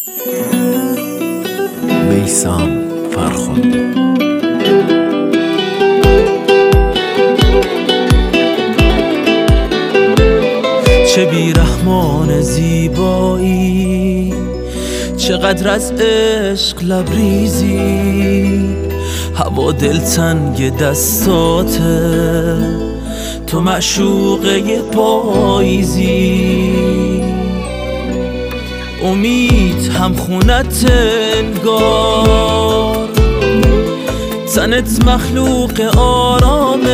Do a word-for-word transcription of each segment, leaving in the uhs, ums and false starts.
میثم فرخنده. چه بیرحمان زیبایی، چقدر از عشق لبریزی، هوا دلتنگ دستاته، تو معشوقه پاییزی. امید هم خونت انگار، تنت مخلوق آرامش،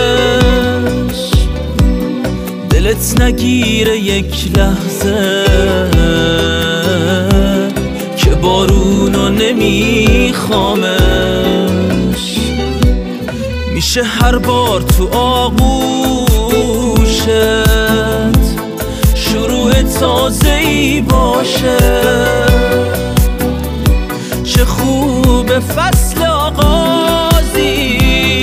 دلت نگیره یک لحظه که بارونو نمیخوامش. میشه هر بار تو آغوشت شروع تازه‌ای باشه. چه خوب فصل آغازی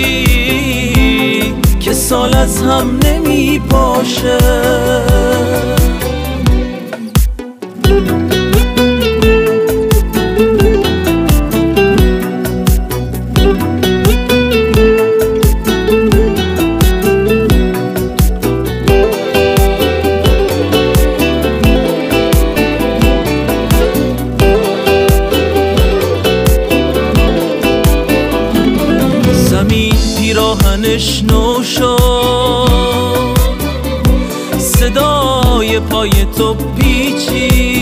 که سال از هم نمی باشه. زمین پیراهنش نو شد، صدای پای تو پیچی،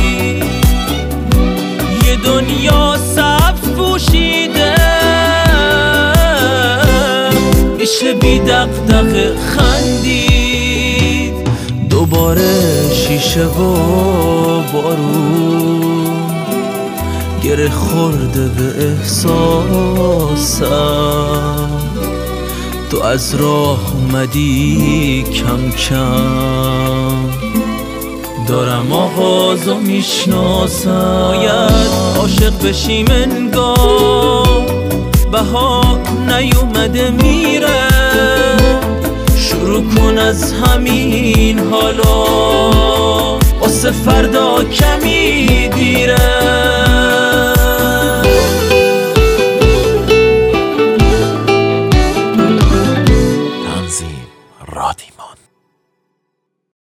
یه دنیا سبز پوشیده. میشه بی دغدغه خندید، دوباره شیشه و بارون گره خورده به احساسم. تو از راه اومدی کم کم، دارم آغازو میشناسم. باید عاشق بشیم انگار بهار نیومده میره. شروع کن از همین حالا، واسه فردا کمی دیره.